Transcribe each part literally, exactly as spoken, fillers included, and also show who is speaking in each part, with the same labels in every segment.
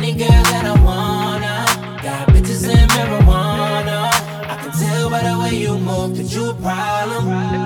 Speaker 1: any girl that I wanna. Got bitches and marijuana. I can tell by the way you move that you a problem.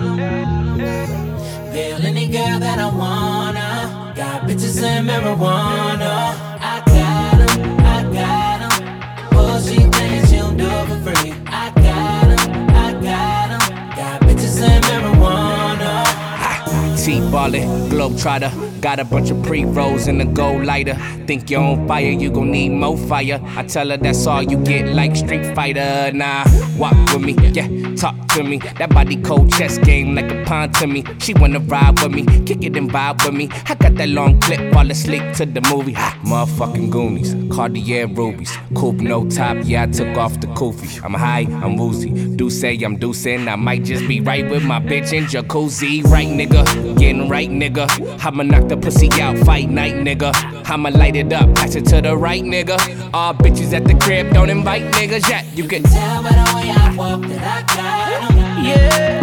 Speaker 1: Feel any girl that I wanna. Got bitches and marijuana. I got 'em, I got 'em. Oh, she thinks she don't do it for free. I got 'em, I got 'em. Got bitches and marijuana.
Speaker 2: T-ballin', globetrotter. Got a bunch of pre-rolls in the gold lighter. Think you're on fire, you gon' need more fire. I tell her that's all you get, like Street Fighter. Nah, walk with me, yeah, talk to me. That body cold chess game like a pawn to me. She wanna ride with me, kick it and vibe with me. I got that long clip, fall asleep to the movie. Ha, motherfucking Goonies, Cartier rubies. Coupe no top, yeah, I took off the kufi. I'm high, I'm woozy. Do say I'm deucing, I might just be right with my bitch in jacuzzi. Right, nigga, getting right, nigga. I'ma knock the pussy out, fight night, nigga. I'ma light it up, pass it to the right, nigga. All bitches at the crib, don't invite niggas yet. You can
Speaker 1: tell by the way I walk that I got 'em.
Speaker 2: Yeah.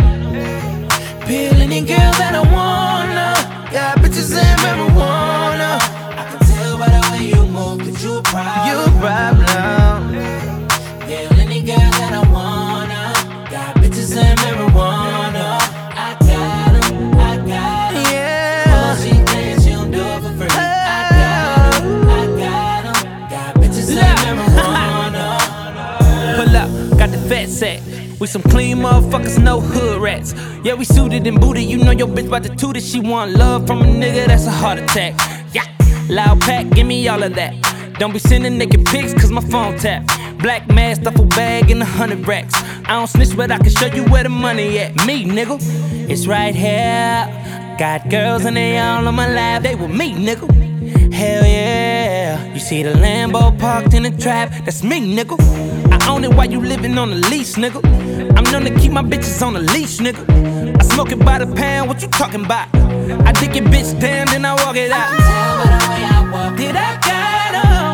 Speaker 1: Feel any girl that I wanna. Got bitches and marijuana. I can tell by the way you move that you a problem.
Speaker 2: You a problem.
Speaker 1: Feel any girl that I wanna. Got bitches and marijuana. I got 'em, I got 'em.
Speaker 2: Yeah.
Speaker 1: Oh, she thinks she don't do it for free. I got 'em, I got 'em. Got bitches and marijuana.
Speaker 3: Pull up, got the fat sack. We some clean motherfuckers, no hood rats. Yeah, we suited and booted. You know your bitch about to toot it. She want love from a nigga, that's a heart attack. Yeah, loud pack, give me all of that. Don't be sending naked pics, cause my phone tap. Black mask, duffel bag, and a hundred racks. I don't snitch, but I can show you where the money at. Me, nigga, it's right here. Got girls and they all on my lap. They with me, nigga. Hell yeah. You see the Lambo parked in the trap. That's me, nigga. I own it while you living on the lease, nigga. I'm known to keep my bitches on the leash, nigga. I smoke it by the pound, what you talking about? I dick your bitch down, then I walk it out.
Speaker 1: I can tell by the way I walk
Speaker 3: Did
Speaker 1: that
Speaker 3: I got 'em?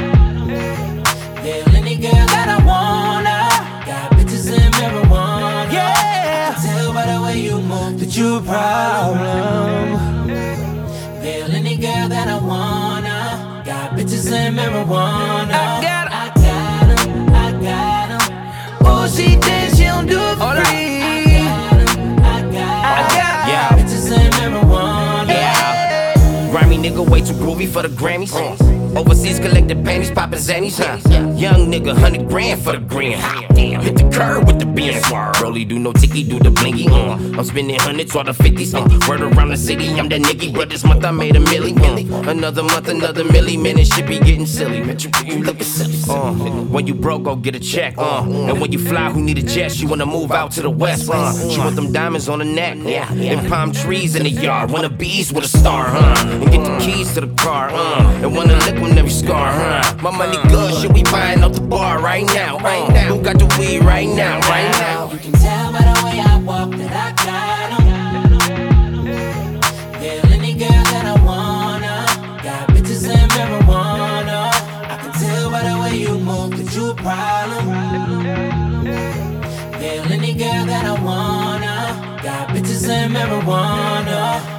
Speaker 1: Feel any girl that I wanna. Got bitches and marijuana.
Speaker 3: Yeah.
Speaker 1: I can tell by the way you move that you a problem. Feel any girl that I wanna. Got bitches and marijuana.
Speaker 3: I got 'em.
Speaker 1: I got 'em, I got 'em. Oh, she thinks she don't do it for free. I got 'em, I got 'em.
Speaker 3: I got 'em.
Speaker 2: Yeah.
Speaker 1: Bitches and marijuana.
Speaker 2: Yeah. Grimy nigga way too groovy for the Grammys. Overseas collected panties, poppin' zannies, huh? Young nigga, hundred grand for the grand. Damn, hit the curb with the Benz. Rolly do no ticky, do the blingy. Uh. I'm spending hundreds or the fifties. Uh. Word around the city, I'm that nigga. But this month I made a milli, milli. Another month, another milli. Man, this shit be getting silly. Man, you, you looking silly. Uh. When you broke, go get a check. Uh. And when you fly, who need a jet? She wanna move out to the west. Uh. She want them diamonds on the neck. Yeah. And palm trees in the yard. Wanna bees with a star, huh? And get the keys to the car. Uh. And wanna lick on every scar, huh? My money good, shit we buying off the bar right now, right now. Who got the weed right now, right now?
Speaker 1: You can tell by the way I walk that I got 'em. Feel any girl that I wanna. Got bitches and marijuana. I can tell by the way you move that you a problem. Feel any girl that I wanna. Got bitches and marijuana.